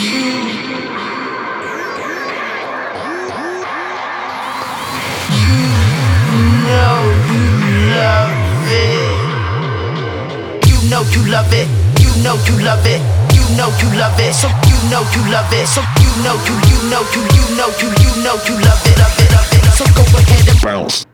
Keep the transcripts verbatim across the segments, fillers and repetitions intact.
know you love it, you know you love it, you know you love it, so you know you love it, so you know you, you know you, you know you, you know you love it, love it, love it, so go ahead and bounce.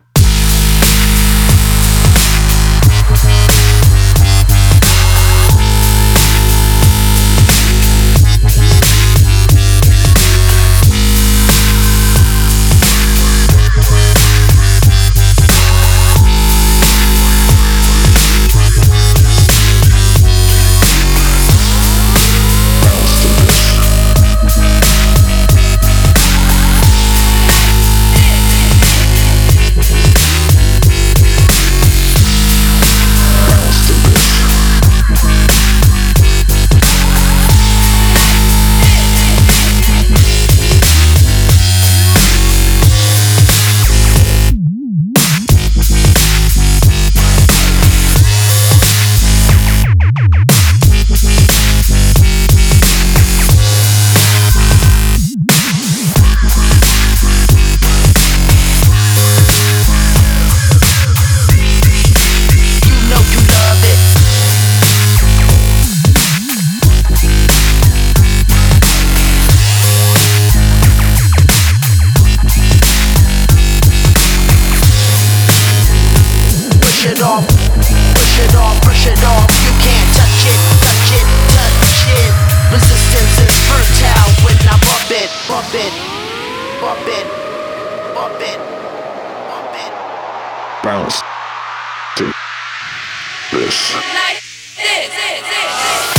Push it off, push it off, push it off. You can't touch it, touch it, touch it. Resistance is fertile when I bump it, bump it, bump it, bump it, bump it. Bounce to this. Like this, this, this.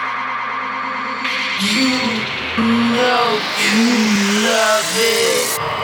You know you love it.